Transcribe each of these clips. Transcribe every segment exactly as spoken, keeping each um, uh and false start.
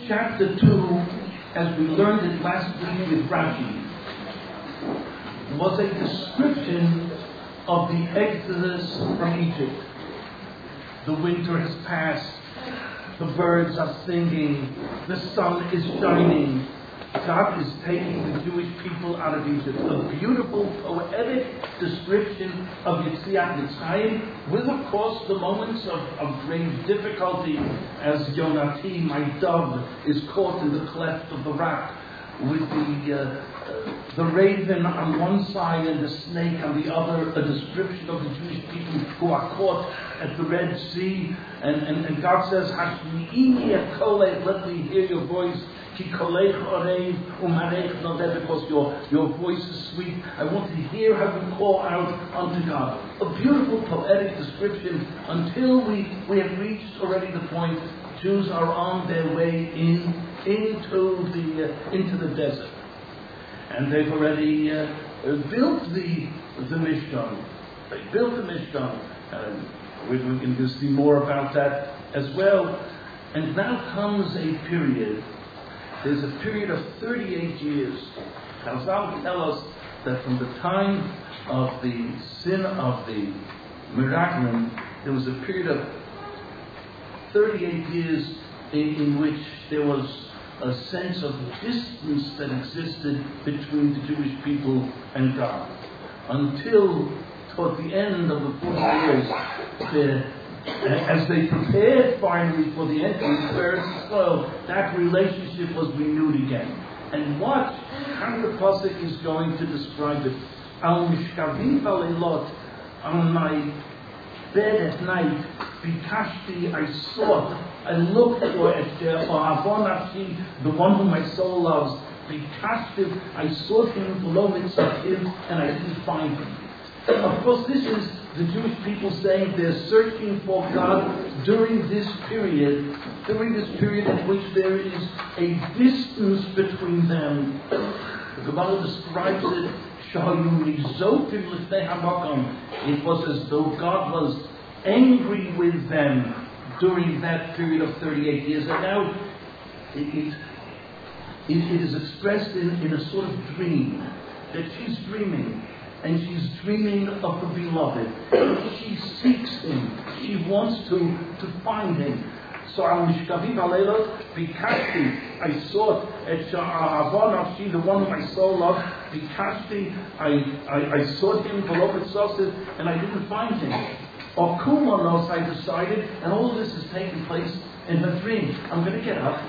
chapter two, as we learned it last week with Rashi, was a description of the exodus from Egypt. The winter has passed, the birds are singing, the sun is shining. God is taking the Jewish people out of Egypt. A beautiful, poetic description of Yetziat Mitzrayim, with, of course, the moments of, of great difficulty, as Yonati, my dove, is caught in the cleft of the rock, with the uh, the raven on one side and the snake on the other, a description of the Jewish people who are caught at the Red Sea. And, and, and God says, Hashmi'ini et kolei, let me hear your voice. Ki koleich orev umarech nodeh, because your, your voice is sweet. I want to hear how you call out unto God. A beautiful poetic description until we, we have reached already the point Jews are on their way in into the uh, into the desert. And they've already uh, built the the Mishkan. They built the Mishkan. Uh, we can just see more about that as well. And now comes a period. There's a period of thirty-eight years. Chazal tell us that from the time of the sin of the Meraglim, there was a period of thirty-eight years in, in which there was a sense of distance that existed between the Jewish people and God. Until toward the end of the forty years, the as they prepared finally for the entry into Eretz Yisrael, that relationship was renewed again. And watch how the pasuk is going to describe it. Al mishkavi v'leilot, on my bed at night, bikashti, I sought, I looked for it, Ahavon Nafshi, the one whom my soul loves. Bikashti, I sought him below Mitzvahim, and I didn't find him. Of course, this is the Jewish people saying they're searching for God during this period, during this period in which there is a distance between them. The Gemara describes it, it was as though God was angry with them during that period of thirty-eight years. And now it, it, it, it is expressed in, in a sort of dream, that she's dreaming. And she's dreaming of the beloved. She seeks him. She wants to, to find him. So al mishkavi v'leilot bikashti, I sought et sha'ahavon nafshi, the one whom my soul loved. Bikashti, I, I, I sought him below Mitzvahim, and I didn't find him. Or kumanos, I decided, and all of this is taking place in her dream. I'm going to get up,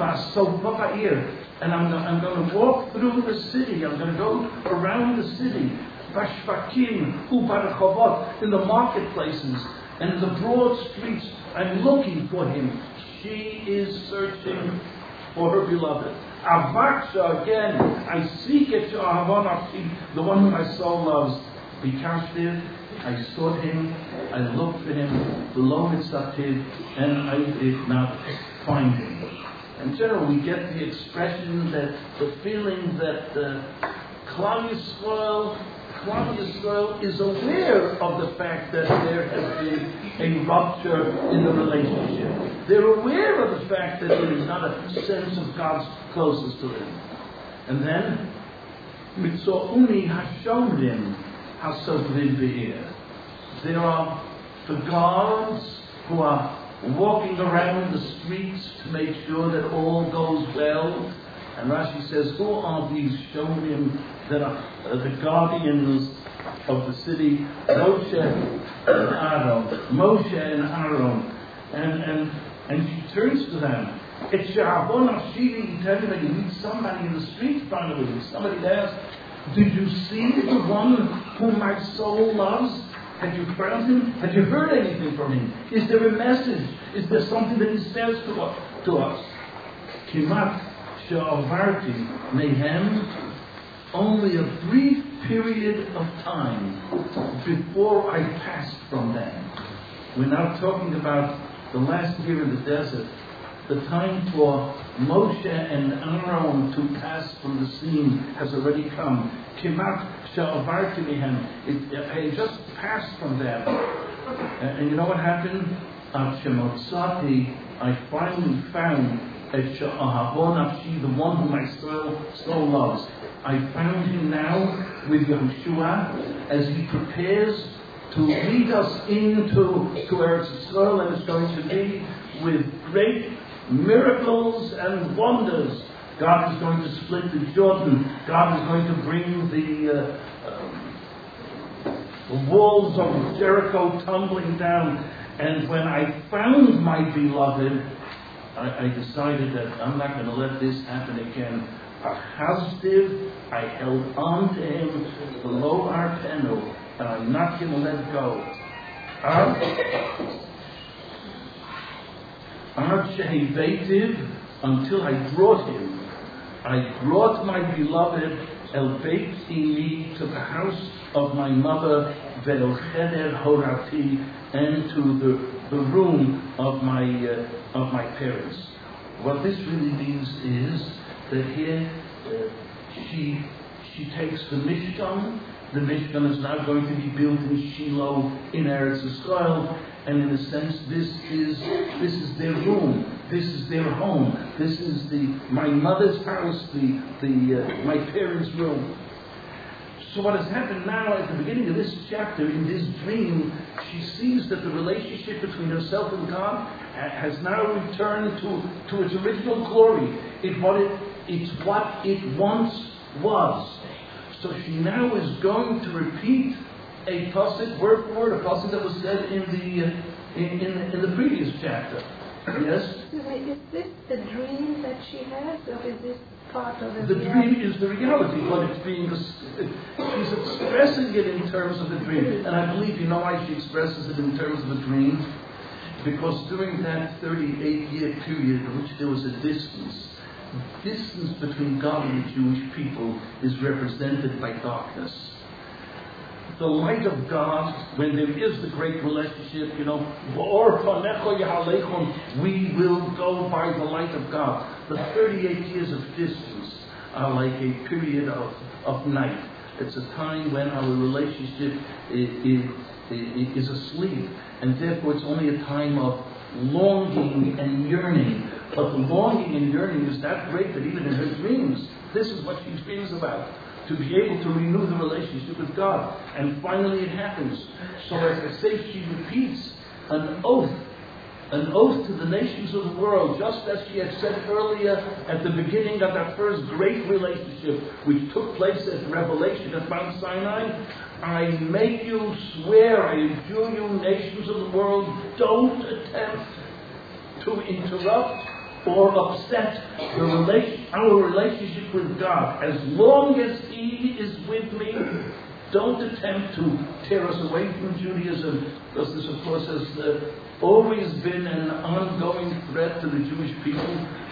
and I'm, I'm going to walk through the city. I'm going to go around the city. Bashvakim, ubarachavot, in the marketplaces and in the broad streets. I'm looking for him. She is searching for her beloved. Avaksha, again, I seek it to Ahavon, the one whom my soul loves. Bikashtiv, I sought him, I looked for him below Mitzvahim, and I did not find him. In general, we get the expression that the feeling that uh, Klal Yisrael Klal Yisrael is aware of the fact that there has been a rupture in the relationship. They're aware of the fact that there is not a sense of God's closeness to them. And then, Mitzo'uni Hashomrim Hasovrim Be'ir. There are the guards who are walking around the streets to make sure that all goes well. And Rashi says, who are these Shomrim that are uh, the guardians of the city? Moshe and Aaron. Moshe and Aaron. And, and, and she turns to them. It's Sha'avon Ashiri, you tell me that you meet somebody in the street finally. Somebody asks, did you see the one whom my soul loves? Had you found him? Had you heard anything from him? Is there a message? Is there something that he says to us? To us? Kimat she'avarti mehem, only a brief period of time before I passed from them. We're now talking about the last year in the desert. The time for Moshe and Aaron to pass from the scene has already come. Kimat she'avarti mehem. I just passed from them. And you know what happened? At Shemotzati, I finally found Et she'ahavon nafshi, the one whom my soul, soul loves. I found him now with Yahushua as he prepares to lead us into to Eretz Yisrael, and it's going to be with great miracles and wonders. God is going to split the Jordan. God is going to bring the, uh, um, the walls of Jericho tumbling down. And when I found my beloved, I, I decided that I'm not going to let this happen again. Ahazdiv, I held on to him below our penal, and I'm not going to let go. Ad Shehevetiv, until I brought him. I brought my beloved El Beit Imi to the house of my mother, Ve'el Cheder Horati, and to the, the room of my uh, of my parents. What this really means is that here uh, she she takes the Mishkan. The Mishkan is now going to be built in Shiloh in Eretz Yisrael, and in a sense, this is this is their room, this is their home, this is the my mother's house, the the uh, my parents' room. So what has happened now at the beginning of this chapter, in this dream, she sees that the relationship between herself and God has now returned to, to its original glory. It what it it's what it once was. So she now is going to repeat a pasuk, word for word, a pasuk that was said in the uh, in, in, in the previous chapter. Yes? Excuse me, is this the dream that she has, or is this part of the the dream is the reality, but it's being she's expressing it in terms of the dream. And I believe you know why she expresses it in terms of the dream? Because during that thirty-eight year period in which there was a distance, distance between God and the Jewish people is represented by darkness. The light of God, when there is the great relationship, you know, we will go by the light of God. The thirty-eight years of distance are like a period of, of night. It's a time when our relationship is, is, is asleep, and therefore it's only a time of longing and yearning. But the longing and yearning is that great that even in her dreams, this is what she dreams about. To be able to renew the relationship with God. And finally it happens. So as I say, she repeats an oath. An oath to the nations of the world, just as she had said earlier at the beginning of that first great relationship which took place at Revelation at Mount Sinai. I make you swear, I adjure you, nations of the world, don't attempt to interrupt or upset the relation, our relationship with God. As long as He is with me, don't attempt to tear us away from Judaism, because this, of course, has uh, always been an ongoing threat to the Jewish people.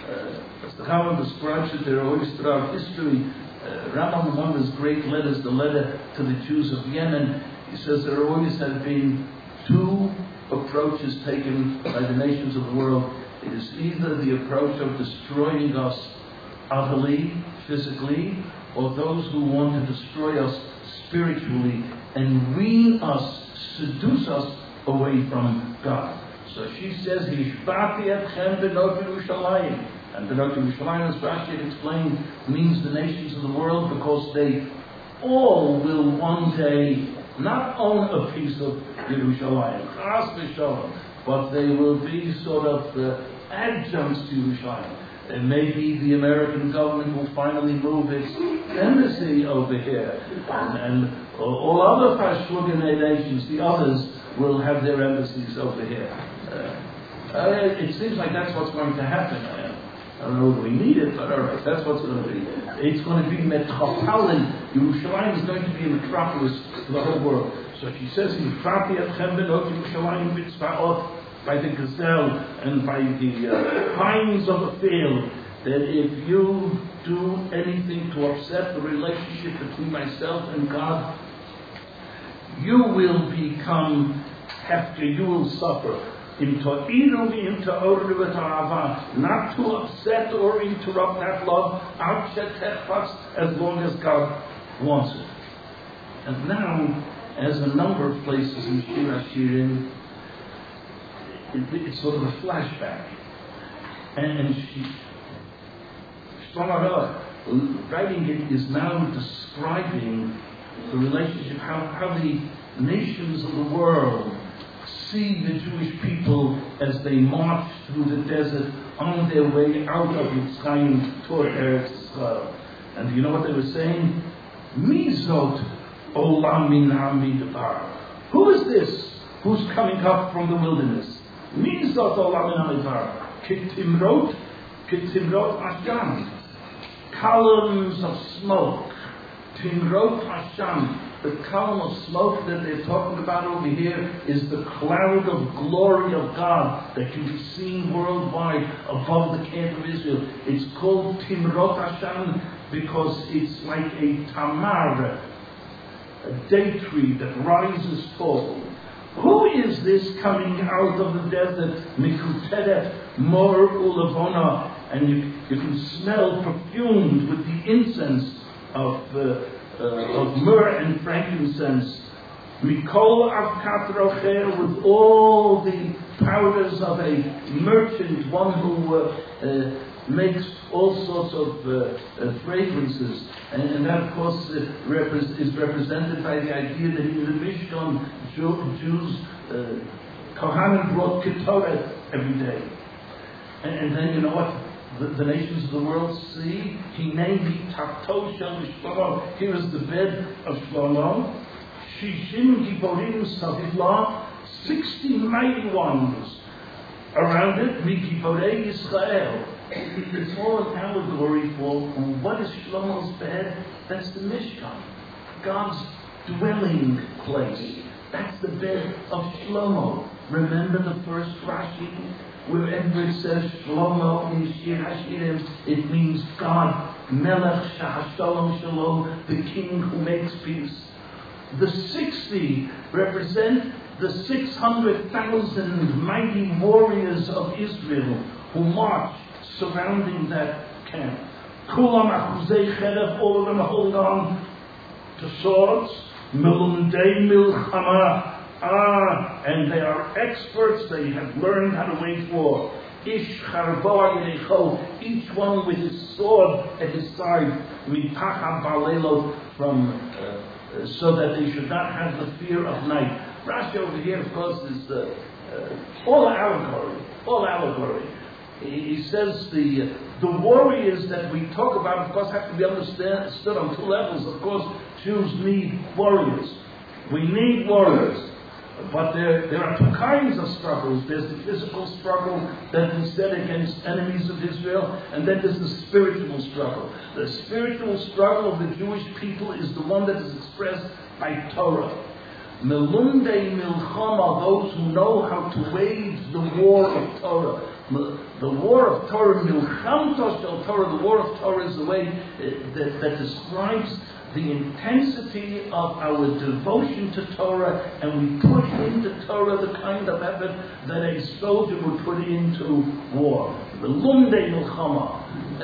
Uh, as the Rambam describes it, there always throughout history, uh, Rambam, one of his great letters, the letter to the Jews of Yemen, he says there always have been two approaches taken by the nations of the world. It is either the approach of destroying us utterly, physically, or those who want to destroy us spiritually and wean us, seduce us away from God. So she says, Hishbati etchem benot Yerushalayim. And benot Yerushalayim, as Rashi explained, means the nations of the world, because they all will one day not own a piece of Yerushalayim, chas v'shalom, but they will be sort of the adjuncts to Yerushalayim. And maybe the American government will finally move its embassy over here. And, and all other Pashtugan nations, the others, will have their embassies over here. Uh, uh, it seems like that's what's going to happen. I, I don't know if we need it, but all right, that's what's going to be. It's going to be Metropolitan. Yerushalayim is going to be a metropolis for the whole world. So she says, by the gazelle and by the uh, pines of the field, that if you do anything to upset the relationship between myself and God, you will become hefker, you will suffer. Not to upset or interrupt that love, as long as God wants it. And now, as a number of places in Shir HaShirim, It, it's sort of a flashback. And, and she, Shlomo writing it is now describing the relationship, how, how the nations of the world see the Jewish people as they march through the desert on their way out of Mitzrayim toward Eretz Yisrael. And you know what they were saying? Mizot olam min hamidbar. Who is this who's coming up from the wilderness? Mizot olam min hamidbar. Kitimrot, kitimrot asham. Columns of smoke. Timrot asham. The column of smoke that they're talking about over here is the cloud of glory of God that can be seen worldwide above the camp of Israel. It's called Timrot Hashem because it's like a tamar, a date tree that rises tall. Who is this coming out of the desert? Mikuteret Mor Ulavona, and you, you can smell perfumed with the incense of uh, Uh, of myrrh and frankincense, Mikol Avkat Rocher, with all the powders of a merchant, one who uh, uh, makes all sorts of uh, uh, fragrances, and, and that of course uh, repre- is represented by the idea that in the Mishkan, Jew- Jews, uh, Kohanim brought Ketorah every day, and, and then you know what? The, the nations of the world see, he named the Takto Shel Shlomo. Here is the bed of Shlomo. Shishim Giborim Savivla, sixty mighty ones around it. Migiborei Yisrael. It's all an allegory for what is Shlomo's bed? That's the Mishkan, God's dwelling place. That's the bed of Shlomo. Remember the first Rashi? Wherever it says Shlomo in Shir Hashirim, it means God, Melech Shahashalom Shalom, the King who makes peace. The sixty represent the six hundred thousand mighty warriors of Israel who march surrounding that camp. Kulam Achuzei Cherev, all of them hold on to swords. Melundei Milchama. Ah, and they are experts, they have learned how to wage war. Ish Charboa Yerecho, each one with his sword at his side, Mitacha Balelot, from, uh, so that they should not have the fear of night. Rashi over here, of course, is uh, uh, all allegory, all allegory. He, he says the uh, the warriors that we talk about, of course, have to be understood on two levels. Of course, Jews need warriors. We need warriors. But there, there are two kinds of struggles. There's the physical struggle that is set against enemies of Israel, and then there's the spiritual struggle. The spiritual struggle of the Jewish people is the one that is expressed by Torah. Melundei Milchama, those who know how to wage the war of Torah. The war of Torah, Milchamtos Shel Torah, the war of Torah is the way that, that describes the intensity of our devotion to Torah, and we put into Torah the kind of effort that a soldier would put into war. The Lumdei Milchama.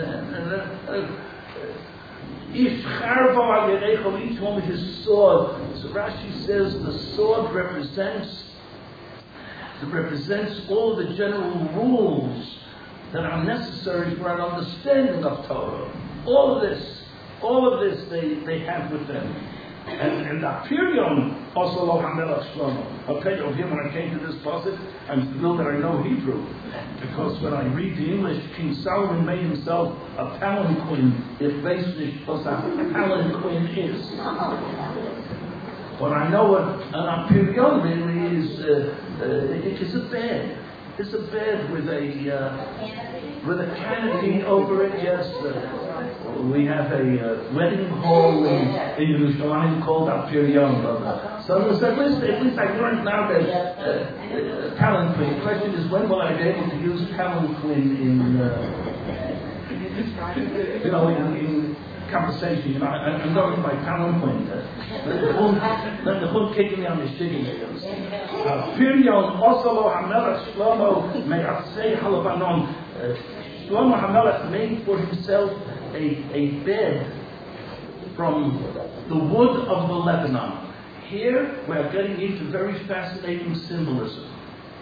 Each one with his sword. So Rashi says the sword represents it represents all the general rules that are necessary for an understanding of Torah. All of this. All of this they, they have with them. And, and Apirion also lo HaMelech Shlomo. I'll tell you over here, when I came to this passage, I'm thrilled that I know Hebrew. Because when I read the English, King Solomon made himself a palanquin, if Vesnish was a palanquin is. But I know what an Apirion really is. Uh, uh, it is a bed. It's a bed with a uh, with a canopy over it. Yes, uh, we have a uh, wedding hall in, in Yerushalayim called Apirion. So, so at least at least I learned now that uh, uh, palanquin. The question is, when will I be able to use palanquin in uh, you know in, in conversation? You know, I, I'm going by palanquin. Let the Chum kicking me on the shitty. Pirion Osalo Hamelech Shlomo Me'asei Halabanon. Shlomo Hamelech made for himself a, a bed from the wood of the Lebanon. Here we are getting into very fascinating symbolism.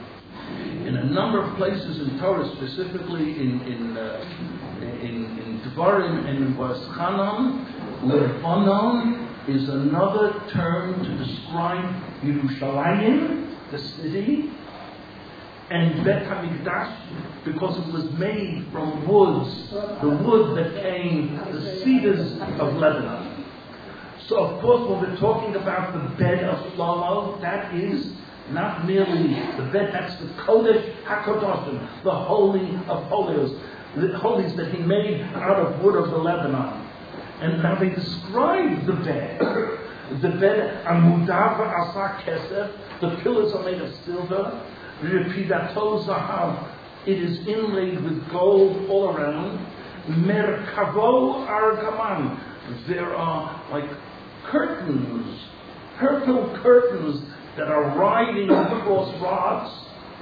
In a number of places in Torah, specifically in in, uh, in, in Dvarim and Vaschanan, Levanon is another term to describe Yerushalayim, the city, and Bet HaMikdash, because it was made from woods, the wood that came, the cedars of Lebanon. So of course when we're talking about the bed of Shlomo, that is not merely the bed, that's the Kodesh HaKadoshim, the Holy of Holies, the holies that he made out of wood of the Lebanon. And now they describe the bed. The bed, Amudav Asa Kesef, the pillars are made of silver. Repidato Zahav, it is inlaid with gold all around. Merkavo Argaman, there are like curtains, purple curtains that are riding across rods.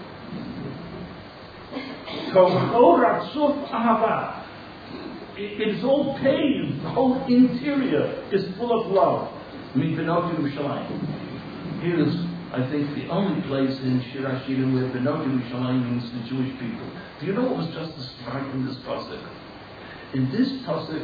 Tohoratsuf Ahava, it is all paved, the whole interior is full of love. Benot Yerushalayim. Here is, I think, the only place in Shir HaShirim where Benot Yerushalayim means the Jewish people. Do you know what was just described in this pasuk? In this pasuk,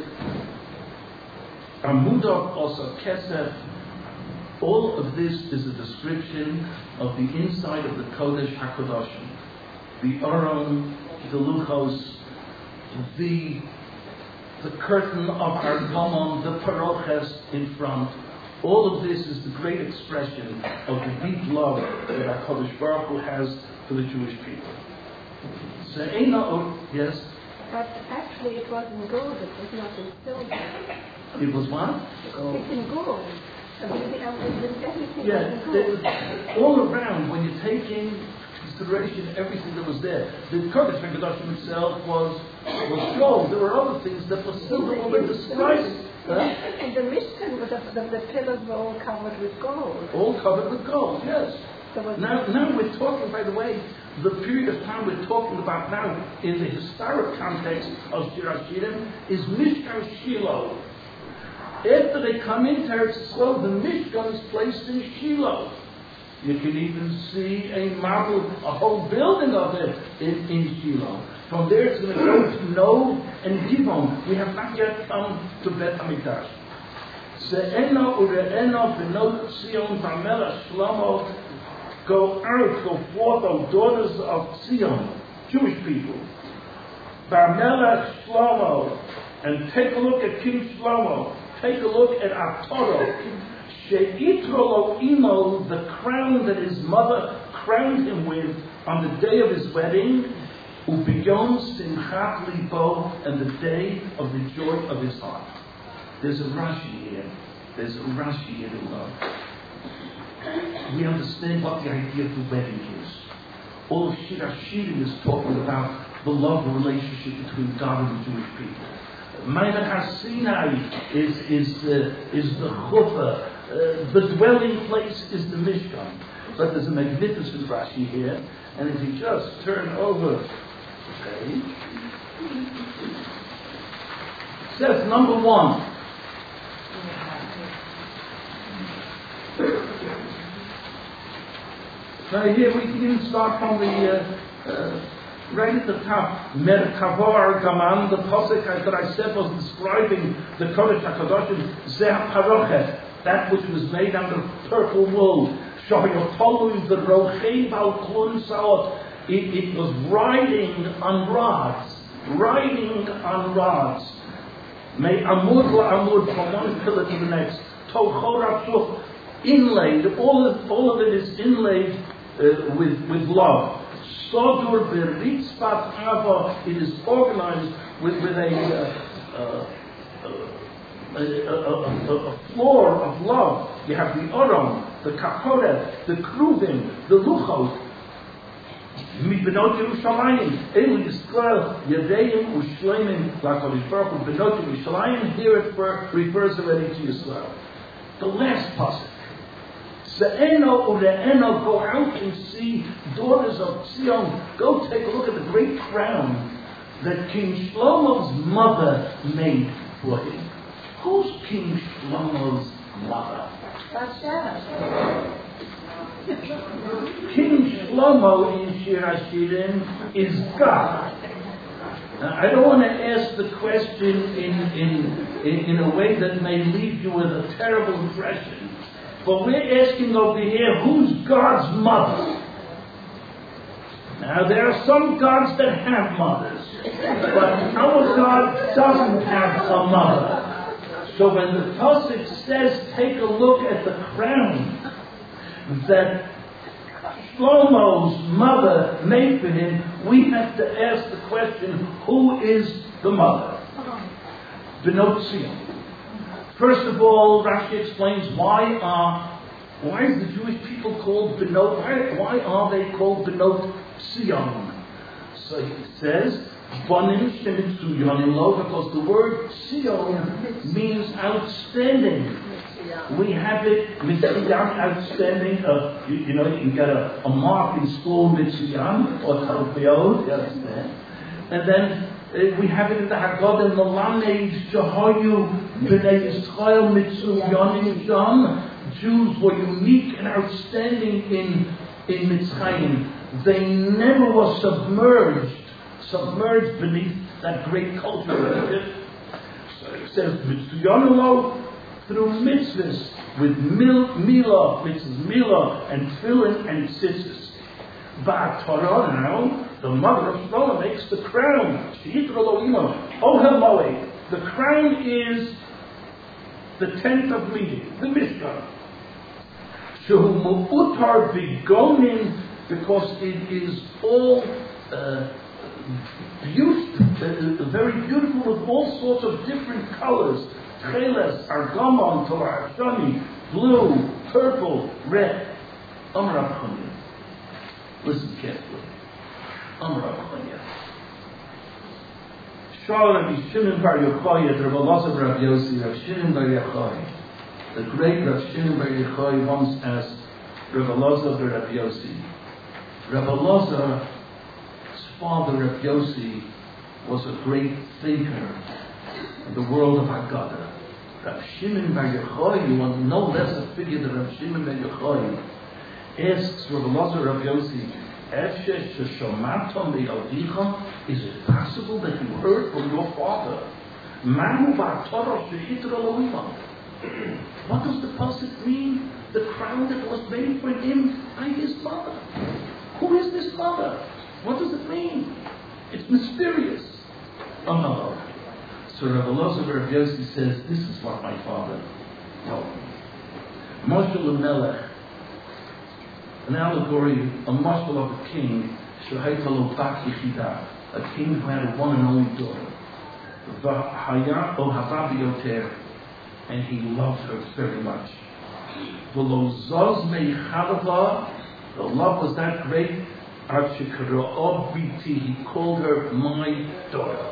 Amudav Osa Kesef, all of this is a description of the inside of the Kodesh HaKadoshim. The Aron, the Luchos, the the curtain of Argamon, the Paroches in front. All of this is the great expression of the deep love that HaKadosh Baruch Hu has for the Jewish people. So, yes? But actually it was in gold, it was not in silver. It was what? Gold. It's in gold. I mean, the, everything yeah, was in gold. All around, when you take in consideration everything that was there, the Kodesh HaKadoshim itself was, was gold. There were other things that were silver, all they described. Huh? And the Mishkan, the, the, the pillars were all covered with gold. All covered with gold, yes. Now, now we're talking, by the way, the period of time we're talking about now in the historic context of Shir HaShirim is Mishkan Shiloh. After they come into Eretz Yisrael, the Mishkan is placed in Shiloh. You can even see a model, a whole building of it in, in Shiloh. From there it's going to go to Nov and Givon. We have not yet come to Bet HaMikdash. Se'eno ure'eno v'not Sion v'melech Shlomo, go out, go forth, O daughters of Sion, Jewish people. V'melech Shlomo, and take a look at King Shlomo. Take a look at Atoro. She'itrolo imo, the crown that his mother crowned him with on the day of his wedding, ubiyom simchat libo, and the day of the joy of his heart. There's a Rashi here. There's a Rashi here in love. We understand what the idea of the wedding is. All of Shir HaShirim is talking about the love relationship between God and the Jewish people. Ma'anan Har Sinai is is uh, is the chuppah. Uh, the dwelling place is the Mishkan. But there's a magnificent Rashi here, and if you just turn over the page, it says number one. Now here we can even start from the uh, uh, right at the top. Merkavo Argaman, the pasuk that I said was describing the Kodesh HaKadoshim, Zeh Parochet, that which was made out of purple wool. Shoyotolu the Rochei Bal Klun Saot. It was riding on rods, riding on rods. May Amud la Amud, from one pillar to the next. Tochorachuf, inlaid. All of all of it is inlaid uh, with with love. Sodur beritzpat ava. It is organized with with a. Uh, uh, A, a, a, a floor of love. You have the Aron, the Kaporet, the Kruvim, the Luchot. Benot Yerushalayim, Elu Yisrael, Yadeim Ushleimim, L'Hakadosh Baruch Hu, Benot Yerushalayim. Here it refers already to Yisrael. The last pasuk. Se'eno ure'eno, go out and see daughters of Zion. Go take a look at the great crown that King Shlomo's mother made for him. Who's King Shlomo's mother? King Shlomo in Shir HaShirim is God. Now, I don't want to ask the question in, in, in, in a way that may leave you with a terrible impression. But we're asking over here, who's God's mother? Now, there are some gods that have mothers, but our God doesn't have a mother. So when the Pasuk says, take a look at the crown that Shlomo's mother made for him, we have to ask the question, who is the mother? Benot Zion. First of all, Rashi explains why are why is the Jewish people called Benot? Why, why are they called Benot Zion? So he says, Bonim Shemitzu Yonim Lo, because the word Zion means outstanding. We have it, Mitzion, outstanding. Uh, you, you know, you can get a, a mark in school, Mitzion, or Talpiot, you understand? And then uh, we have it in the Haggadah, Melamed, Jehoyu, B'nai Yisrael, Mitzion, Yom. Jews were unique and outstanding in, in Mitzrayim. They never were submerged, submerged beneath that great culture of Egypt. So it says, Mitzion Lo, through mitzvahs, with mil, milah, mitzvahs, milah, and tefillin and tzitzis. But Torah now, the mother of Shlomo makes the crown. Ohel Moed. The crown is the tent of meeting, the Mishkan. Shehu mu'utar bigonin, because it is all uh, beautiful, uh, very beautiful with all sorts of different colors. Tcheles, Argamon, Torah, Shani, blue, purple, red. Amar Abchonia. Listen carefully. Amar Abchonia. Shal Rabbi Shimon bar Yochai, Rabbi Elazar bar Rabbi Yossi, Rabbi Shimon bar Yochai. The great Rabbi Shimon bar Yochai once asked Rabbi Elazar bar Rabbi Yossi. Rabbi Elazar's father, Rabbi Yossi, was a great thinker in the world of Haggadah. Rabbi Shimon bar Yochai, you want no less a figure than Rabbi Shimon bar Yochai, asks Rabbi Elazar Rabbi Yossi, is it possible that you heard from your father? What does the pasuk mean? The crown that was made for him by his mother. Who is this mother? What does it mean? It's mysterious. Oh no. So Rabbi Elazar Rabbi Yossi says, this is what my father told me. Moshe Melech, an allegory, a marshal of a king, a king who had a one and only daughter. And he loved her very much. The love was that great, he called her my daughter.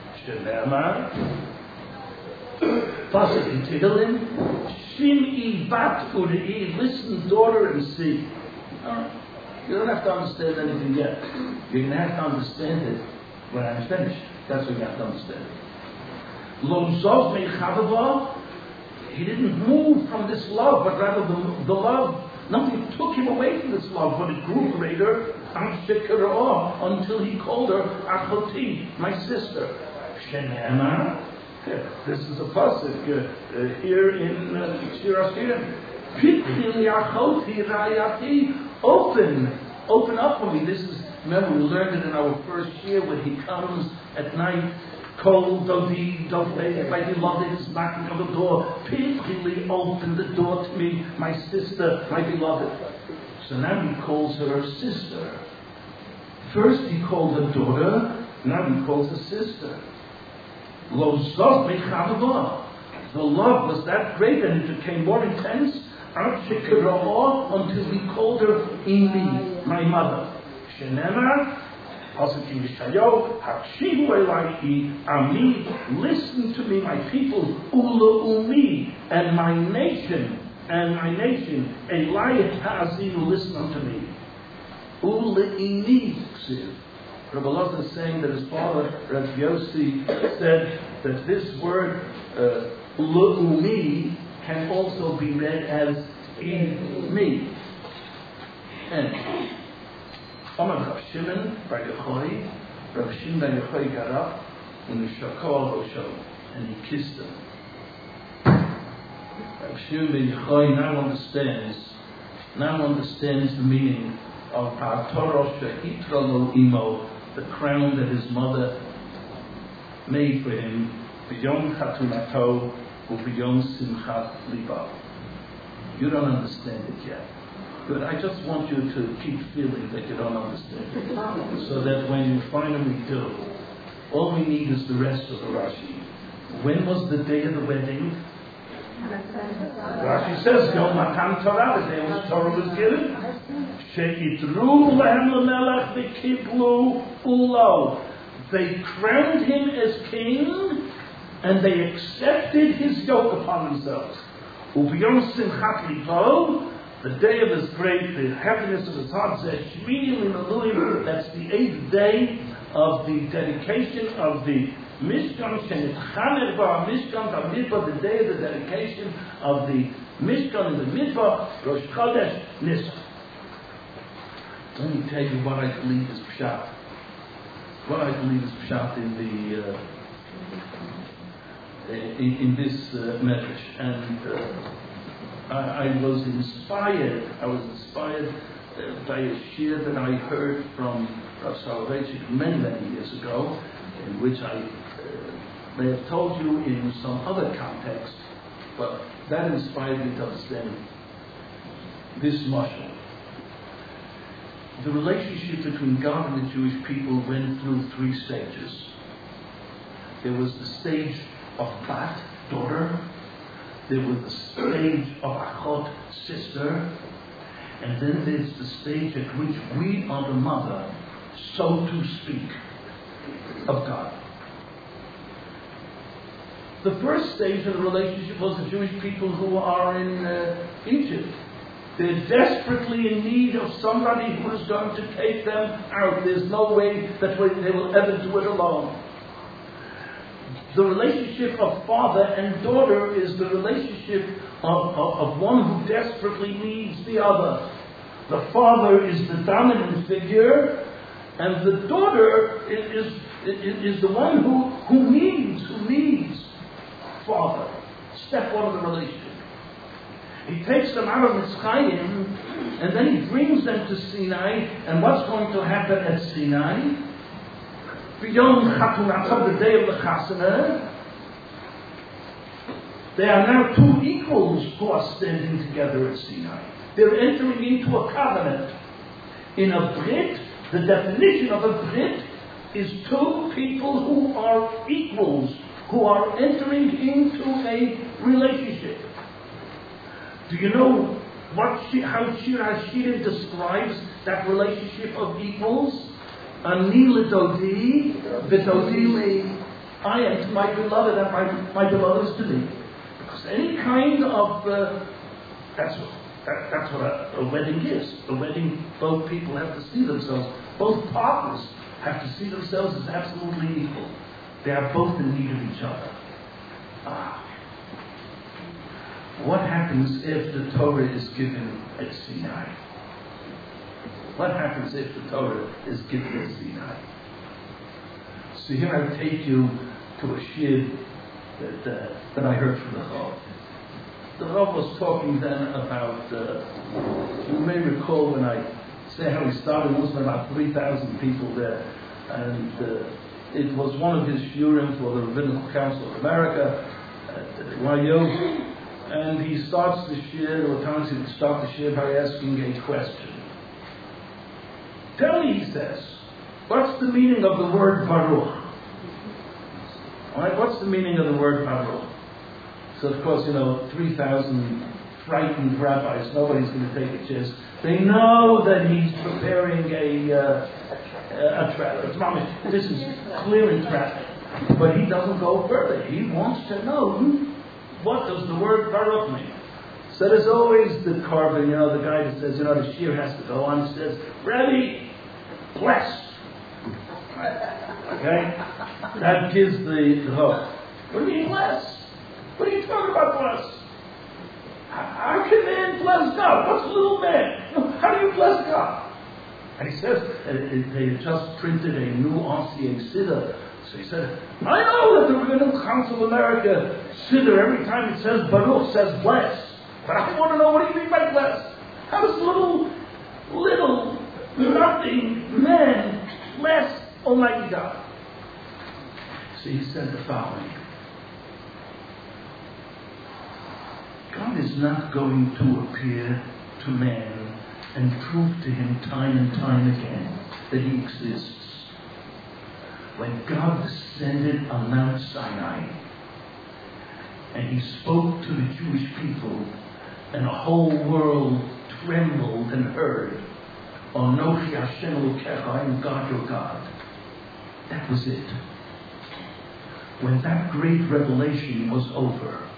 Pasuk in Tehillim, Shim'i bat urei, listen, daughter, and see. Alright. You don't have to understand anything yet. You're going to have to understand it when I'm finished. That's what you have to understand. Lo zov meichadava, he didn't move from this love, but rather the, the love, nothing took him away from this love, but it grew greater until he called her Achoti, my sister. Shenema. This is a pasuk uh, uh, here in uh, Shir Hashirim. Pitchili Achoti Rayati. Open, open up for me. This is, remember, we learned it in our first year when he comes at night, cold, David, David, my beloved is knocking on the door. Pitchili, open the door to me, my sister, my beloved. So now he calls her sister. First he called her daughter, now he calls her sister. Lo zov mechadava. The love was that great and it became more intense until he called her Imi, my mother. Shenema, pasuk in Yeshayahu, Hakshivu Elai Ami, listen to me, my people, Ula Umi, and my nation, and my nation, Elai Ha'azinu, listen unto me. Ula Imi, Rabbi Elazar is saying that his father, Rabbi Yossi, said that this word, uh, Ula Umi, can also be read as in me. And Amar Rav Shimon bar Yochai, Rav Shimon ben Yochai got up and he shakol Hosho, and he kissed him. Rav Shimon ben Yochai now understands, now understands the meaning of Ha'torah she'itra imo, the crown that his mother made for him, b'yom chatunato u'b'yom simchat liba. You don't understand it yet. But I just want you to keep feeling that you don't understand it. So that when you finally do, all we need is the rest of the Rashi. When was the day of the wedding? Rashi says, Yom Matan Torah, the day when Torah was given. She'itru lehem l'melech v'kiblu ulo. They crowned him as king, and they accepted his yoke upon themselves. Ubiyom simchat libo, the day of his great, the happiness of his heart, Zeshmini Limaluim, that's the eighth day of the dedication of the Mishkan, Shenitchaner Bar Mishkan B'Midbar, the day of the dedication of the Mishkan in the Midbar, Rosh Chodesh Nisan. Let me tell you what I believe is Pshat. What I believe is Pshat in the uh, in, in this uh, medrash, and uh, I, I was inspired. I was inspired uh, by a shir that I heard from Rav Soloveitchik many many years ago, in which I uh, may have told you in some other context, but that inspired me to understand this mashal. The relationship between God and the Jewish people went through three stages. There was the stage of Bat, daughter. There was the stage of Achot, sister. And then there's the stage at which we are the mother, so to speak, of God. The first stage of the relationship was the Jewish people who are in uh, Egypt. They're desperately in need of somebody who is going to take them out. There's no way that they will ever do it alone. The relationship of father and daughter is the relationship of, of, of one who desperately needs the other. The father is the dominant figure, and the daughter is, is, is the one who, who needs, who needs father. Step one of the relationship. He takes them out of Mitzrayim, and then he brings them to Sinai. And what's going to happen at Sinai? B'yom Chatunato, the day of the Chasana, they are now two equals who are standing together at Sinai. They're entering into a covenant. In a Brit, the definition of a Brit is two people who are equals, who are entering into a relationship. Do you know what she, how Shir HaShirim describes that relationship of equals? Ani l'dodi, v'dodi li. I am to my beloved, and my, my beloved is to me. Because any kind of uh, that's what that, that's what a, a wedding is. A wedding, both people have to see themselves. Both partners have to see themselves as absolutely equal. They are both in need of each other. Ah. What happens if the Torah is given at Sinai? What happens if the Torah is given at Sinai? So here I take you to a shir that, uh, that I heard from the Rav. The Rav was talking then about, uh, you may recall when I say how he started, there was about three thousand people there, and uh, it was one of his shiurim for the Rabbinical Council of America at Y U. And he starts the shir, or times he would start the shir by asking a question. Tell me, he says, what's the meaning of the word Baruch? All right, what's the meaning of the word Baruch? So, of course, you know, three thousand frightened rabbis, nobody's going to take a chance. They know that he's preparing a, uh, a, a trap. It's mamish. This is clear entrapment. But he doesn't go further. He wants to know, what does the word Baruch mean? So there's always the carbon, you know, the guy that says, you know, the shir has to go on. He says, Rebbe, blessed. Okay? That gives the, the hope. What do you mean blessed? What are you talking about blessed? How can man bless God? What's a little man? How do you bless God? And he says, uh, they had just printed a new R C A Siddur. So he said, I know that the Rabbinical Council of America Siddur, every time it says Baruch, says bless. But I want to know, what do you mean by bless? How does little, little, nothing man bless Almighty God? So he said the following. God is not going to appear to man and prove to him time and time again that he exists. When God descended on Mount Sinai and he spoke to the Jewish people and the whole world trembled and heard, Anochi Hashem Elokecha, I am God your God. That was it. When that great revelation was over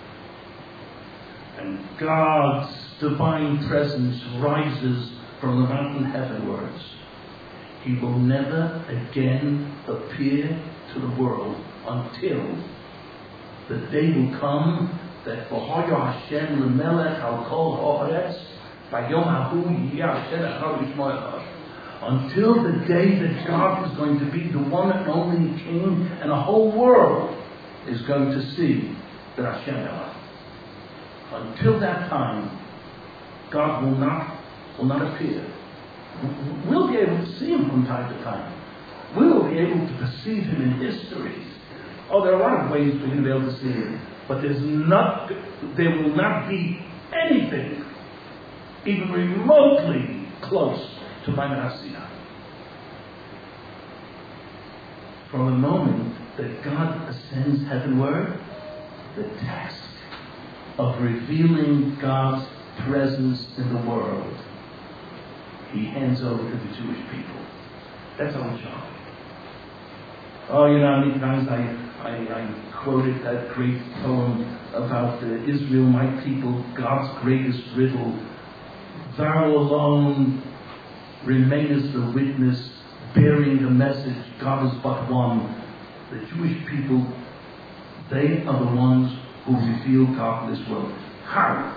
and God's divine presence rises from the mountain heavenwards, he will never again appear to the world until the day will come that V'hoya Hashem l'melech al kol ha'aretz v'yom hahu yiyeh Hashem echad l'shmoyach. Until the day that God is going to be the one and only King, and the whole world is going to see that Hashem Elah. Until that time, God will not will not appear. We'll be able to see him from time to time. We'll be able to perceive him in histories. Oh, there are a lot of ways we're going to be able to see him. But there's not, there will not be anything even remotely close to Mount Sinai. From the moment that God ascends heavenward, the task of revealing God's presence in the world, he hands over to the Jewish people. That's our job. Oh, you know how many times I, I, I quoted that great poem about uh, Israel, my people, God's greatest riddle. Thou alone remainest the witness, bearing the message, God is but one. The Jewish people, they are the ones who reveal God in this world. How?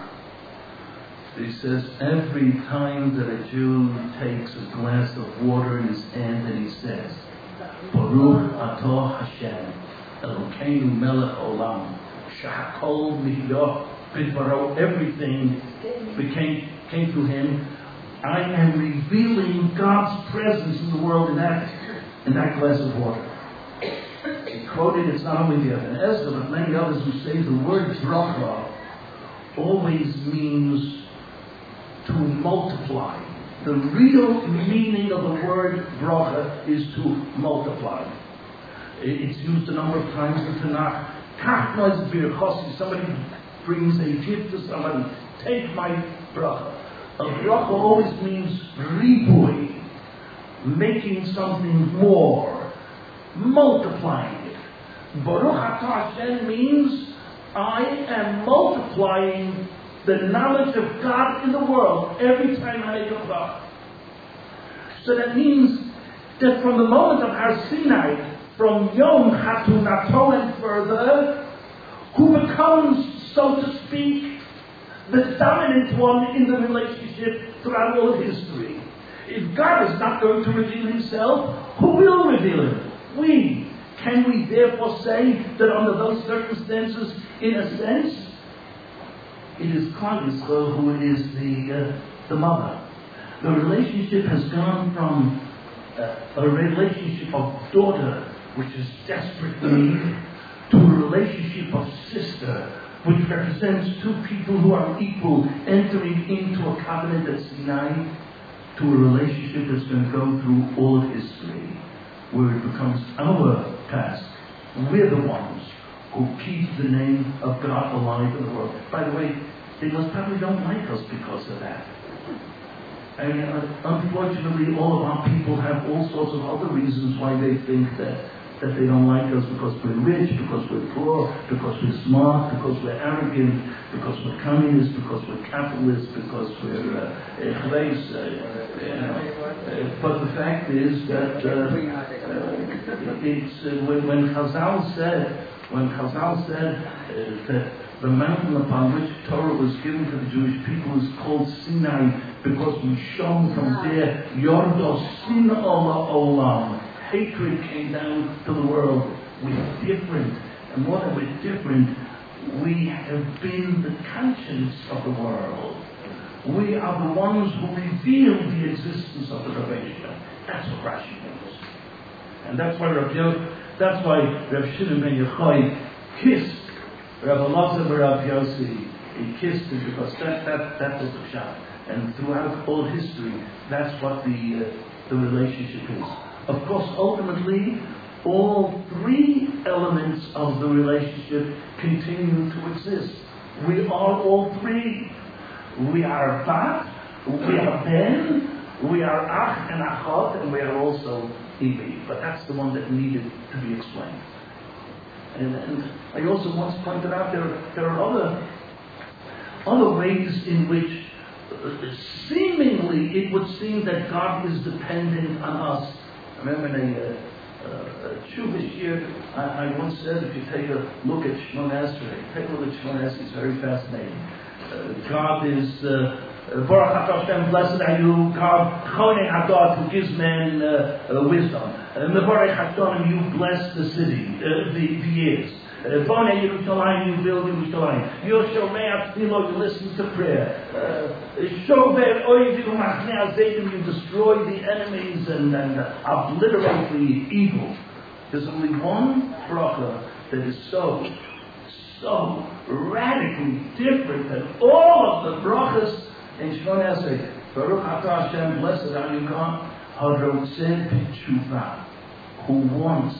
He says, every time that a Jew takes a glass of water in his hand and he says, Baruch atah Hashem, Elokeinu melech olam, shehakol nihyo bidvaro, everything became came through him. I am revealing God's presence in the world in that in that glass of water. He quoted, it's not only the Ibn Ezra, but many others who say the word bracha always means to multiply. The real meaning of the word bracha is to multiply. It's used a number of times in Tanakh. Kach nois birchosi, somebody brings a gift to somebody, take my bracha. A bracha always means ribui, making something more, multiplying it. Baruch atah Hashem means I am multiplying the knowledge of God in the world every time I make a bracha. So that means that from the moment of Har Sinai, from Yom Hatunato and further, who becomes, so to speak, the dominant one in the relationship throughout all of history. If God is not going to reveal himself, who will reveal him? We. Can we therefore say that under those circumstances, in a sense, it is Klal Yisrael who is the, uh, the mother? The relationship has gone from uh, a relationship of daughter, which is desperate need, to a relationship of sister, which represents two people who are equal, entering into a covenant at Sinai, to a relationship that's going to go through all of history, where it becomes our task. We're the ones who keep the name of God alive in the world. By the way, they most probably don't like us because of that. And uh, unfortunately, all of our people have all sorts of other reasons why they think that that they don't like us, because we're rich, because we're poor, because we're smart, because we're arrogant, because we're communists, because we're capitalists, because we're uh, uh, you know. uh, But the fact is that uh, uh, it's uh, when, when Chazal said, when Chazal said uh, that the mountain upon which Torah was given to the Jewish people is called Sinai because we shone from there. Yordos sin ola olam. Hatred came down to the world. We're different. And more than we're different, we have been the conscience of the world. We are the ones who reveal the existence of the Rebbeinu. That's what Rashi means. And that's why Rav Yo, that's why Rav Shimon ben Yochai kissed Rav Elazar ben Rav Yossi. He kissed him because that, that, that was the shot. And throughout all history, that's what the, uh, the relationship is. Of course, ultimately, all three elements of the relationship continue to exist. We are all three. We are Bat, we are Ben, we are Ach and Achot, and we are also Ibi. But that's the one that needed to be explained. And, and I also once pointed out there, there are other, other ways in which uh, seemingly it would seem that God is dependent on us. I remember in a uh, Chuvish year, I, I once said, if you take a look at Shmon Esrei, take a look at Shmon Esrei, it's very fascinating. Uh, God is Baruch uh, Hashem, blessed are you, God, Chonei Hadad, who gives man uh, uh, wisdom. Mevarech Hashem, you bless the city, uh, the, the years. Bonei Yerushalayim, you build Yerushalayim. Yoshomei Atzilo, you listen to prayer. Shover Oiv Machnei Azeidim, you destroy the enemies and, and uh, obliterate the evil. There's only one bracha that is so, so radically different than all of the brachas in Shmon Esrei. Baruch Atah Hashem, blessed are you, God, Harotzeh B'tshuva, who wants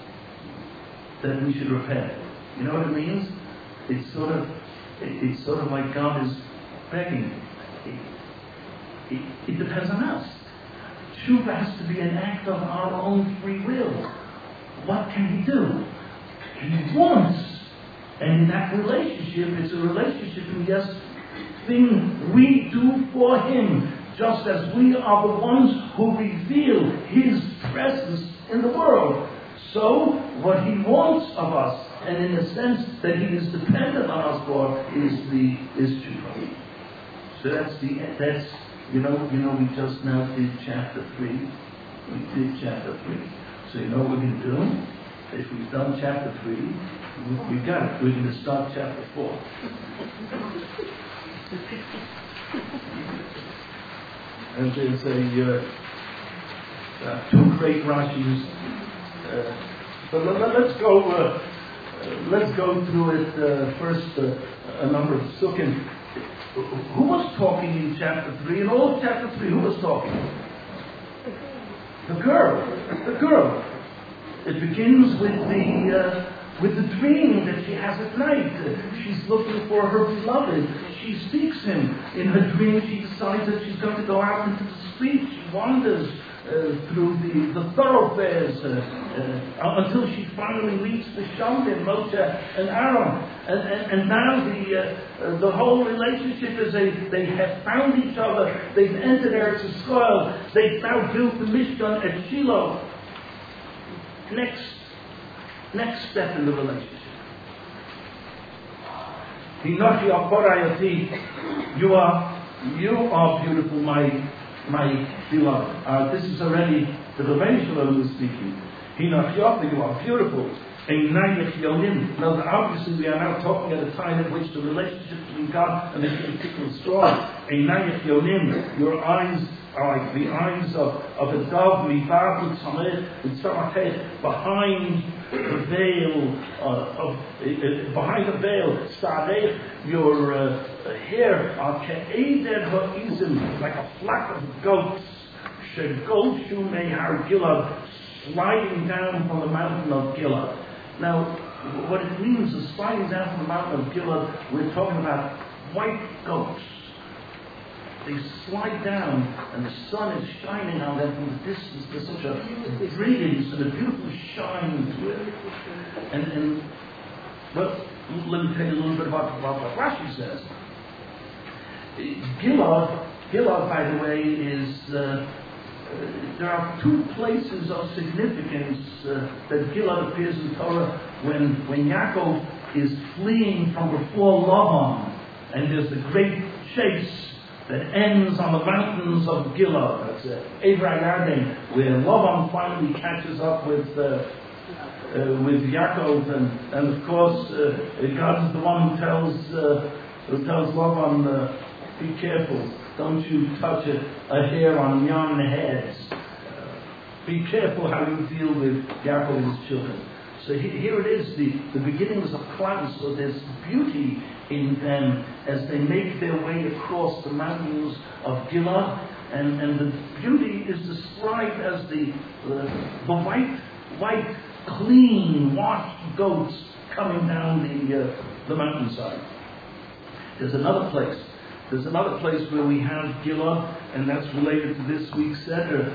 that we should repent. You know what it means? It's sort of, it's sort of like God is begging. It, it, it depends on us. Tshuva has to be an act of our own free will. What can He do? He wants. And in that relationship, it's a relationship in yes, thing we do for Him, just as we are the ones who reveal His presence in the world. So, what He wants of us, and in the sense that He is dependent on us for, is the is tshuva. So that's the that's you know you know we just now did chapter three. We did chapter three. So you know what we're going to do? If we've done chapter three, we've got it. We're going to start chapter four. And there's a uh, uh, two great Rashis. Uh, but let, let, let's go. Uh, uh, let's go through it uh, first. Uh, a number of psukim. Who was talking in chapter three? In all of chapter three, who was talking? The girl. The girl. It begins with the uh, with the dream that she has at night. Uh, she's looking for her beloved. She seeks him. In her dream, she decides that she's going to go out into the street. She wanders Uh, through the, the thoroughfares uh, uh, until she finally meets the Shamdim, Moshe and Aaron. And, and, and now the uh, uh, the whole relationship is they, they have found each other, they've entered Eretz Yisrael, they've now built the Mishkan at Shiloh. Next, next step in the relationship. Hinochi Aporayati, you are, you are beautiful, my My beloved. Uh, this is already the Rebbeinu Shalom who is speaking. Hinachyoth, you are beautiful. Now, obviously, we are now talking at a time in which the relationship between God and the particular strong. Your eyes are like the eyes of, of a dove behind the veil uh, of uh, behind the veil. Your uh, hair are ke'eded ha'izim, like a flock of goats. Shegoshu mehar Gilad, sliding down from the mountain of Gilad. Now, what it means is sliding down from the mountain of Gilad, we're talking about white goats. They slide down, and the sun is shining on them from the distance. There's such a brilliance and a beautiful shine to it. And, and well, let me tell you a little bit about, about what Rashi says. Gilad, Gilad, by the way, is uh, uh, there are two places of significance uh, that Gilad appears in Torah when when Yaakov is fleeing from before Lavan, and there's the great chase that ends on the mountains of Gilad. That's uh, Eivra Yarden, where Lavan finally catches up with uh, uh, with Yaakov, and, and of course uh, God is the one who tells uh, who tells Lavan, uh, be careful, don't you touch a, a hair on yon heads. Uh, be careful how you deal with Yaakov and his children. So he, here it is, the, the beginnings of clouds. So there's beauty in them as they make their way across the mountains of Gilad, and, and the beauty is described as the the, the white, white, clean, washed goats coming down the uh, the mountainside. There's another place. There's another place where we have Gilad, and that's related to this week's Seder.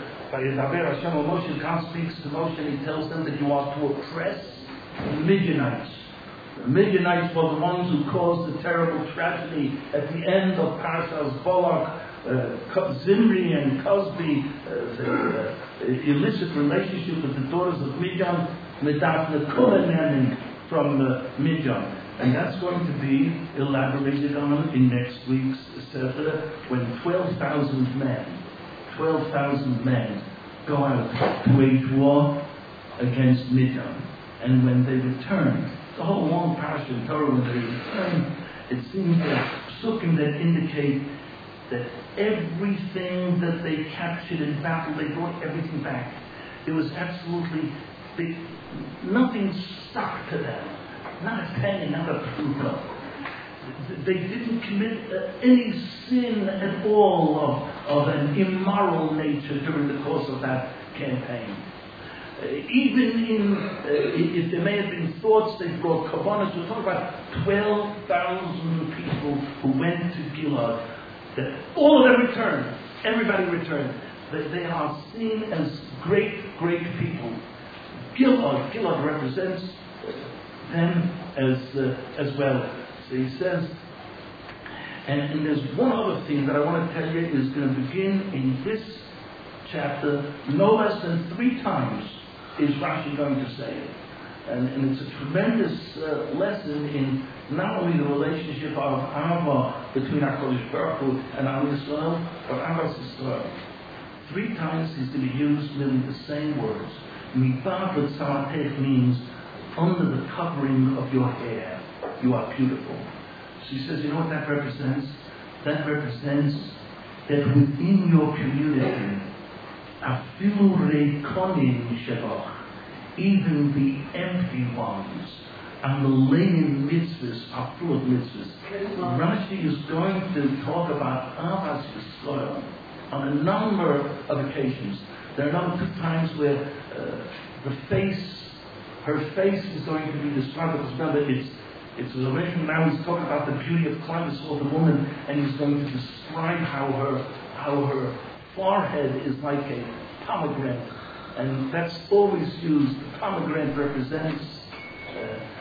Moshe, God speaks to Moshe and he tells them that you are to oppress the Midianites. The Midianites were the ones who caused the terrible tragedy at the end of Parshas Balak. Uh, Zimri and Cosby, uh, the uh, illicit relationship with the daughters of Midian, Medafna Kohanim from uh, Midian. And that's going to be elaborated on in next week's Seder, when twelve thousand men, twelve thousand men go out to wage war against Midian. And when they return, the whole long parasha in Torah, when they return, it seems that psukim that indicate that everything that they captured in battle, they brought everything back. There was absolutely, they, nothing stuck to them. Not a penny, not a pruta. They didn't commit uh, any sin at all of, of an immoral nature during the course of that campaign. Uh, even in, uh, if there may have been thoughts they brought kavanas, we're talking about twelve thousand people who went to Gilad, that all of them returned. Everybody returned. They, they are seen as great, great people. Gilad, Gilad represents them as uh, as well. So he says, and, and there's one other thing that I want to tell you is going to begin in this chapter. No less than three times is Rashi going to say it. And, and it's a tremendous uh, lesson in not only the relationship of Ava between HaKadosh Baruch Hu and Am Yisrael, but Avas Yisrael. Three times he's going to use really the same words. Mibat Tzartech means under the covering of your hair, you are beautiful. She says, you know what that represents? That represents that within your community, afilu reikonim shebach, even the empty ones, and the laying mitzvahs are full of mitzvahs. Rashi is going to talk about Avas Yisrael on a number of occasions. There are another two times where uh, the face, her face is going to be described, because remember, it's it's already now he's talking about the beauty of Climax of the woman, and he's going to describe how her how her forehead is like a pomegranate, and that's always used. The pomegranate represents uh,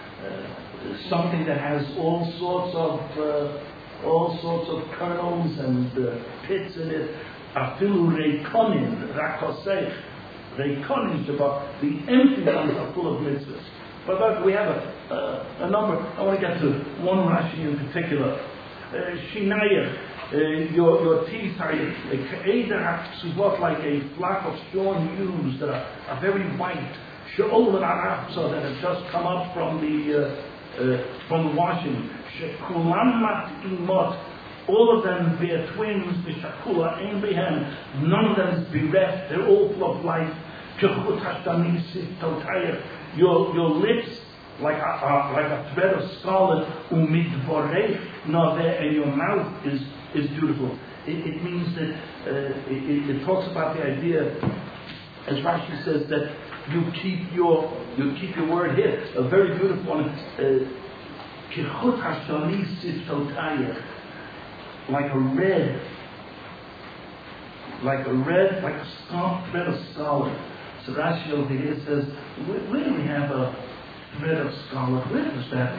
uh, something that has all sorts of uh, all sorts of kernels and uh, pits in it. Afilu reikonim, rakosech, reikonim shabbat. The empty ones are full of mitzvahs. But look, we have a, uh, a number. I want to get to one Rashi in particular. Shinayah, uh, your your teeth are uh, like a flock of shorn ewes that are, are very white. She'ol and so that have just come up from the uh, uh, from the washing. Shekulam mat imot. All of them bear twins. The shakula ein behem. None of them is bereft. They're all full of life. Kechut hashtami siftotayer. Your your lips like a, uh, like a thread of scarlet, umidvorech naveh, and your mouth is is beautiful. It, it means that uh, it, it talks about the idea, as Rashi says, that you keep your you keep your word here. A very beautiful one. Kichut hashani siftotayeh, like a red, like a red, like a scarlet, thread of scarlet. So Rashi over here says, where, where do we have a thread of scarlet? Where was that?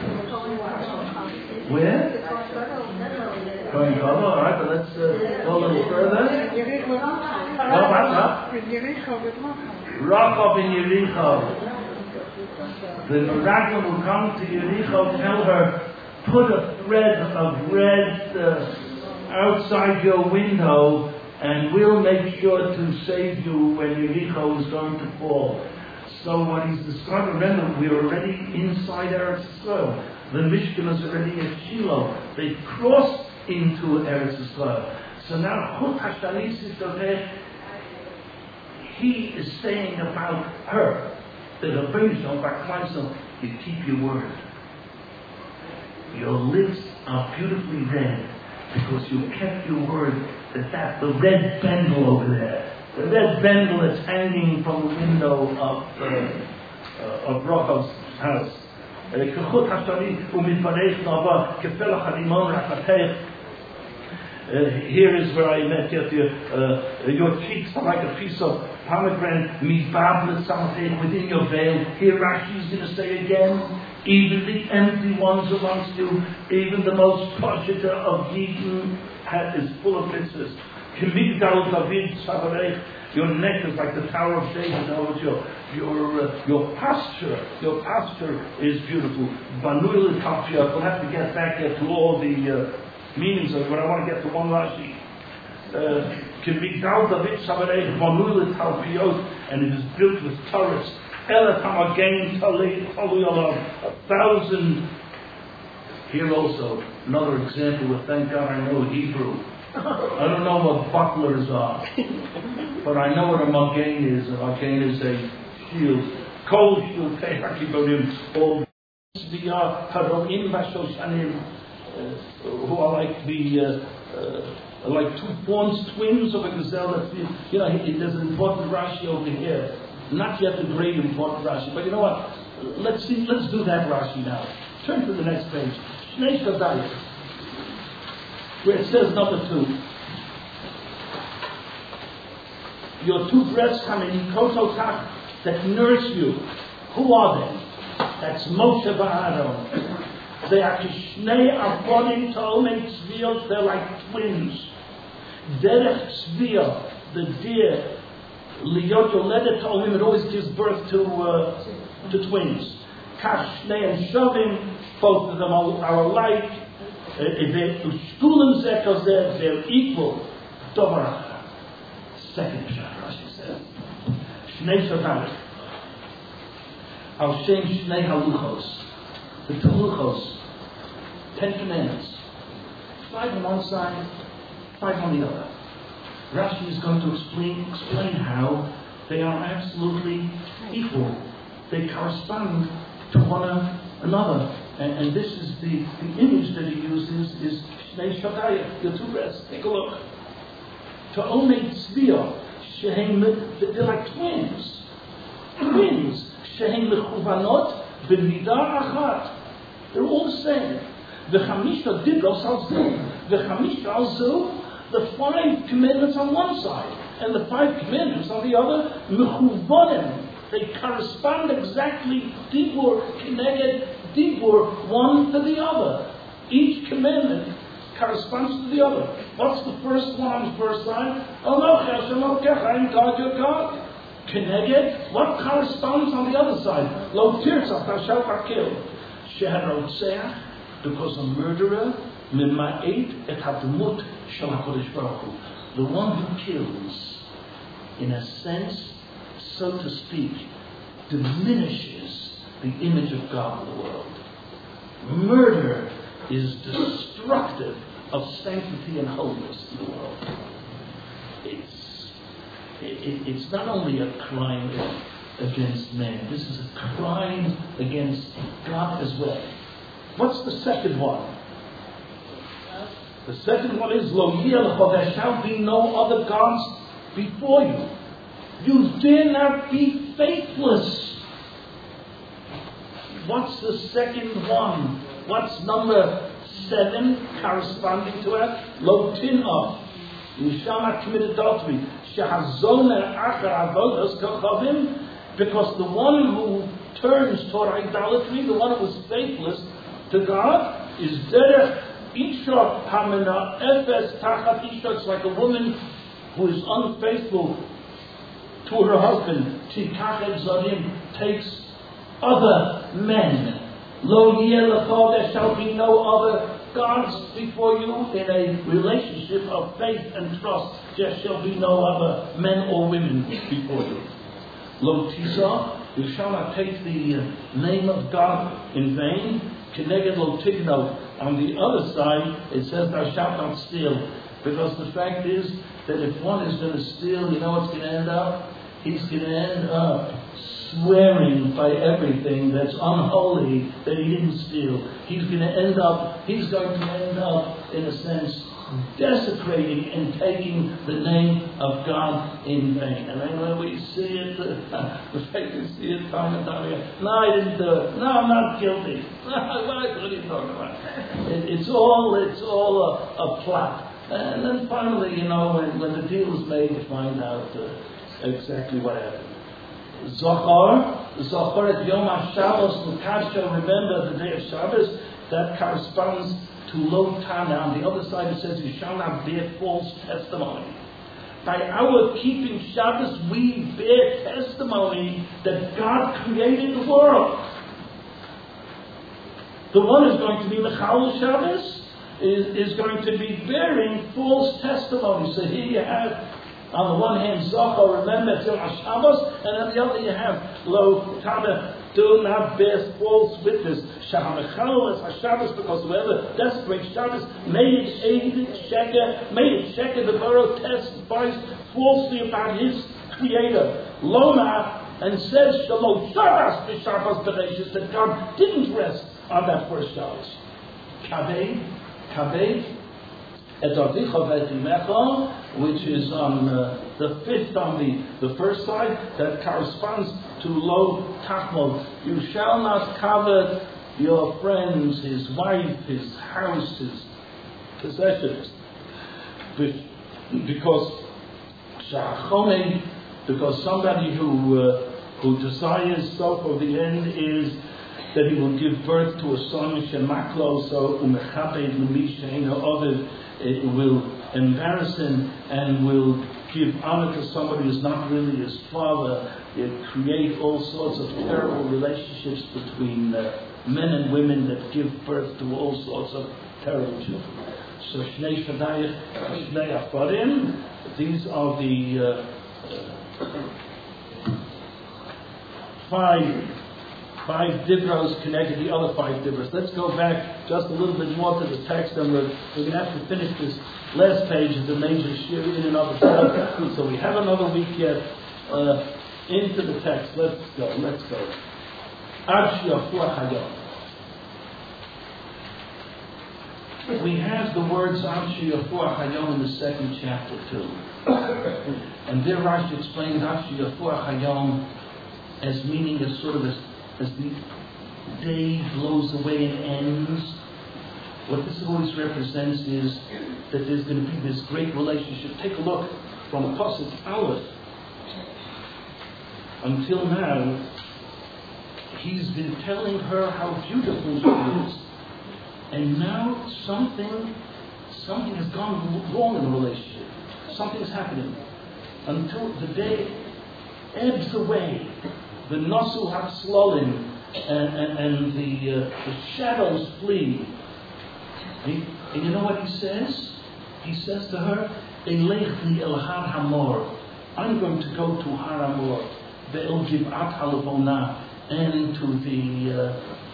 Where? Going to Kohen. All right, but let's uh, go a little further. Oh, up, up. Rachab in Yericho. The Meraglim will come to Yericho, tell her, put a thread of red uh, outside your window, and we'll make sure to save you when Yericho is going to fall. So what he's describing, remember, we're already inside Eretz Yisrael. The Mishkan is already at Shiloh. They crossed into Eretz Yisrael. So now, Chut HaShanis is he is saying about her, that a Benishon Bakmaisel, you keep your word. Your lips are beautifully red because you kept your word. That that the red bendel over there, the red bendel that's hanging from the window of uh, uh, of Rochel's house. Uh, here is where I met you. Uh, your cheeks are like a piece of pomegranate, within your veil. Here Rashi is going to say again, even the empty ones amongst you, even the most poshita of Eden is full of mitzvahs. Your neck is like the Tower of David. Knows your your uh, your posture, your posture is beautiful. We'll have to get back there to all the uh, meanings of it, but I want to get to one Rashi. And it is built with turrets. A thousand. Here also, another example of thank God I know Hebrew. I don't know what bucklers are, but I know what a magain is. A magain is a shield. Cold shield, all the Haroim Vashoshanim, who are like the uh, uh, like two fawns, twins of a gazelle. That, you know, there's an important Rashi over here. Not yet the great important Rashi, but you know what? Let's see. Let's do that Rashi now. Turn to the next page. Shnei Shadayim, where it says number two. Your two breasts come in Kototach that nourish you. Who are they? That's Moshe V'Aaron. They are Kishnei Avonim Ta'om and Tzviot. They're like twins. Derech Tzviot, the deer, Liot Yoledet Ta'omim, it always gives birth to uh, to twins. Kashnei and Shovim, both of them are, are alike. They're, they're equal. Dobarach. Second pshat, Rashi says. Shnei Shadayim. Al Shem Shnei Haluchos. The two Luchos. Ten Commandments. Five on one side, five on the other. Rashi is going to explain explain how they are absolutely equal. They correspond to one another. And, and this is the, the image that he uses is Shnei Shadayim, the two breasts. Take a look. Ta'omei Tzviot, Shehem, they're like twins. Twins. Shehem Mechuvanot, B'midah Achat. They're all the same. V'chamisha Dibros al Zeh. V'chamisha al Zeh, the five commandments on one side, and the five commandments on the other, Mechuvanim. They correspond exactly, Dibur, Keneged, Dibur, one to the other. Each commandment corresponds to the other. What's the first one on the first line? Anochi Hashem Elokecha, I am God your God. Keneged, what corresponds on the other side? Lo tirzach, thou shalt not kill. Sheharotzeach, because a murderer, Mima'et et hadmut shel HaKadosh Baruch Hu. The one who kills, in a sense, so to speak, diminishes the image of God in the world. Murder is destructive of sanctity and holiness in the world. It's, it, it's not only a crime against man, this is a crime against God as well. What's the second one? The second one is, Lo yilcha, there shall be no other gods before you. You dare not be faithless. What's the second one? What's number seven corresponding to it? Lo tin'ah. You shall not commit adultery. Shehazomer achar avodos kochavim. Because the one who turns toward idolatry, the one who is faithless to God, is derech isha hamena efes tachat isha. It's like a woman who is unfaithful to her husband. Tikachet zarim, takes other men Lo yeh lecha, there shall be no other gods before you. In a relationship of faith and trust, there shall be no other men or women before you. Lo tisa, you shall not take the name of God in vain. Keneged lo tigno. On the other side, it says, thou shalt not steal. Because the fact is that if one is going to steal, you know what's going to end up? He's going to end up swearing by everything that's unholy that he didn't steal. He's going to end up, he's going to end up, in a sense, desecrating and taking the name of God in vain. And then when we see it, uh, the fact we see it time and time again, no, I didn't do it. No, I'm not guilty. What are you talking about? It, it's all, it's all a, a plot. And then finally, you know, when, when the deal is made, you find out uh, exactly what happened. Zohar, Zohar at Yom HaShabbos, Lukasha, remember the day of Shabbos, that corresponds to Lo Tana. On the other side it says, you shall not bear false testimony. By our keeping Shabbos, we bear testimony that God created the world. The one who's going to be Mechal Shabbos is, is going to be bearing false testimony. So here you have, on the one hand, Zohar, remember, it's Yom HaShabbos, and on the other you have Lo Tana, do not bear false witness. Shahamechal is HaShabbos, because whoever desecrates Shabbos made it Eid Sheker, made it Sheker, the borough testifies falsely about his creator. Loma, and says, Shalom Shabbos, the Shabbos Bereshis, that God didn't rest on that first Shabbos. Kaveh, Kaveh, which is on uh, the fifth on the, the first side, that corresponds to Lo Tachmod. You shall not covet your friends, his wife, his house, his possessions. Because because somebody who uh, who desires so for the end is that he will give birth to a son, Shemaklo, so Umechabed Lumisha, you know, other. It will embarrass him and will give honor to somebody who's not really his father. It create all sorts of terrible relationships between uh, men and women that give birth to all sorts of terrible children. So Shnei Shadayach, Shnei Afarim, these are the uh, five Five dibros connected the other five dibros. Let's go back just a little bit more to the text, and we're, we're going to have to finish this last page of the major shir in and of itself. So we have another week yet uh, into the text. Let's go. Let's go. Ad Shiafur Hayom. We have the words Ad Shiafur Hayom in the second chapter too, and there Rashi explains Ad Shiafur Hayom as meaning as sort of a as the day blows away and ends. What this always represents is that there's going to be this great relationship. Take a look from Pasuk Aleph. Until now, he's been telling her how beautiful she is. And now something, something has gone wrong in the relationship. Something's happening. Until the day ebbs away. The Nasu Hatzlolim and, and, and the, uh, the shadows flee. He, and you know what he says? He says to her, Elechni el Har Hamor. I'm going to go to Har Hamor, Ve'el Giv'at Halavona, and to the uh,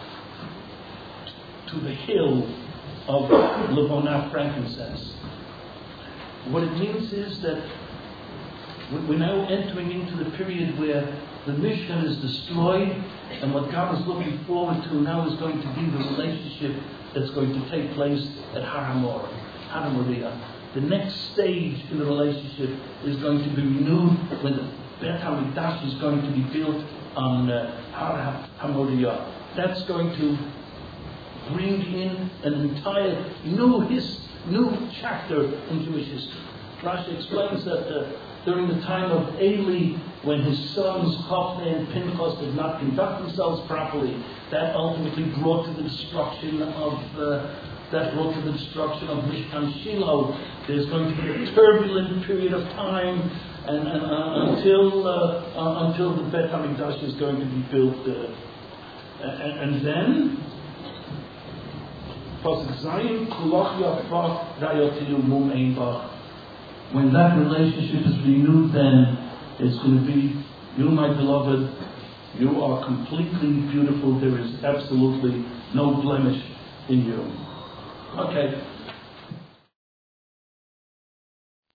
to the hill of Lavona, frankincense. What it means is that we're now entering into the period where the Mishkan is destroyed, and what God is looking forward to now is going to be the relationship that's going to take place at Har Hamor, Har Moriah. The next stage in the relationship is going to be renewed when the Beit HaMikdash is going to be built on uh, Har Hamoriah. That's going to bring in an entire new his, new chapter in Jewish history. Rashi explains that uh, during the time of Eli, when his sons Hophni and Pinchas did not conduct themselves properly, that ultimately brought to the destruction of uh, that brought to the destruction of Mishkan Shiloh. There's going to be a turbulent period of time, and, and uh, until uh, uh, until the Beit HaMikdash is going to be built, uh, and, and then When that relationship is renewed, then it's going to be, you, my beloved, you are completely beautiful. There is absolutely no blemish in you. Okay.